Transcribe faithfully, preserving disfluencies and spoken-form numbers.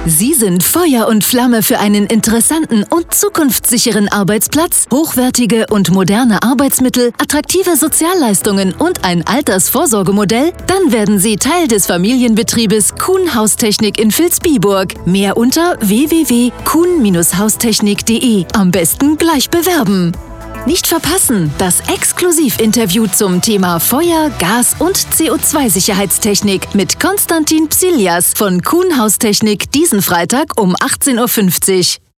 Sie sind Feuer und Flamme für einen interessanten und zukunftssicheren Arbeitsplatz, hochwertige und moderne Arbeitsmittel, attraktive Sozialleistungen und ein Altersvorsorgemodell? Dann werden Sie Teil des Familienbetriebes Kuhn Haustechnik in Vilsbiburg. Mehr unter w w w punkt kuhn Bindestrich haustechnik punkt de. Am besten gleich bewerben. Nicht verpassen, das Exklusivinterview zum Thema Feuer-, Gas- und C O zwei Sicherheitstechnik mit Konstantin Psilias von Kuhn Haustechnik diesen Freitag um achtzehn Uhr fünfzig.